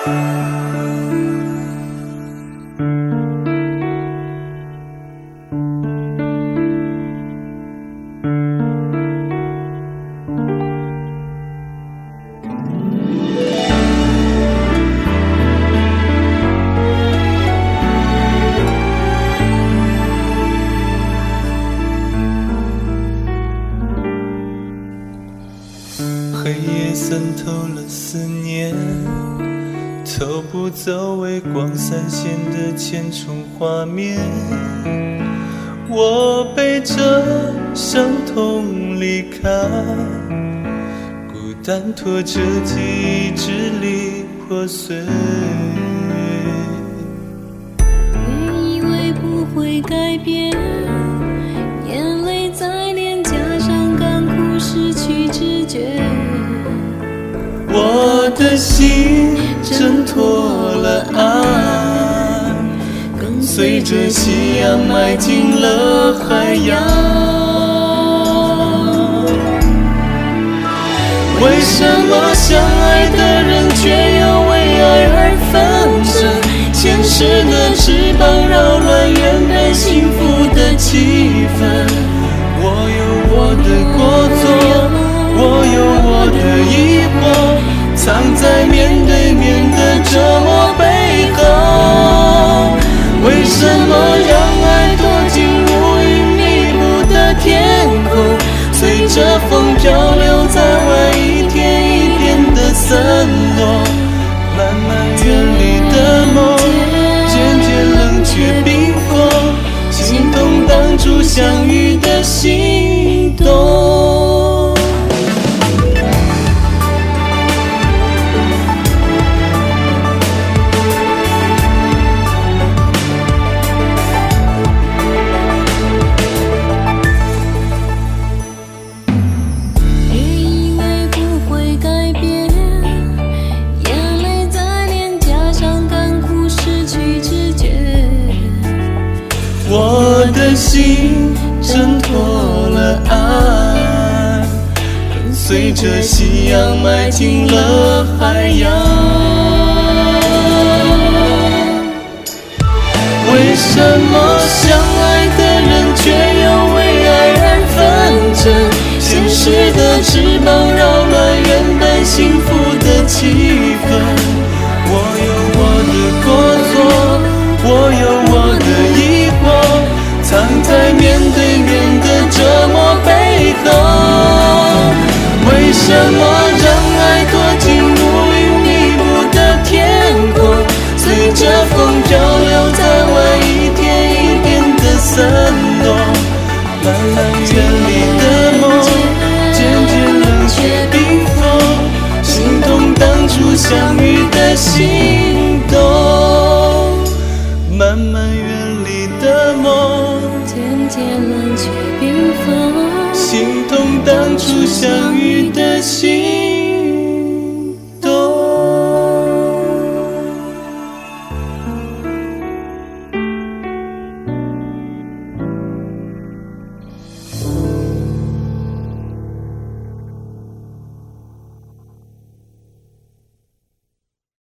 黑夜渗透了思念，偷不走微光闪现的千重画面。我背着伤痛离开，孤单拖着记忆支离破碎。 原以为不会改变，眼泪在脸颊上干枯，失去知觉。 我的心挣脱了爱，跟随着夕阳迈进了海洋。为什么相爱的人却又为爱而纷争？现实的翅膀扰乱原本幸福的气氛。我有我的过错，我有我的疑惑，藏在面对面的折磨背后。为什么让爱躲进乌云密布的天空，随着风漂流在外，一天一天的散落。慢慢远离的梦，渐渐冷却冰封，心动当初相遇的心动。我的心挣脱了爱，跟随着夕阳迈进了海洋。为什么相爱的人却又为爱而纷争？现实的翅膀扰乱原本幸福的气氛。我有我的过错，我有我的疑惑，藏在面对面的折磨背后。为什么让爱躲进乌云密布的天空，随着风漂流在外，一天一天的散落。慢慢远离的梦，渐渐冷却冰封，心动当初相遇的心动。慢慢远离的梦， 渐渐冷却冰封， 心痛当初相遇的心。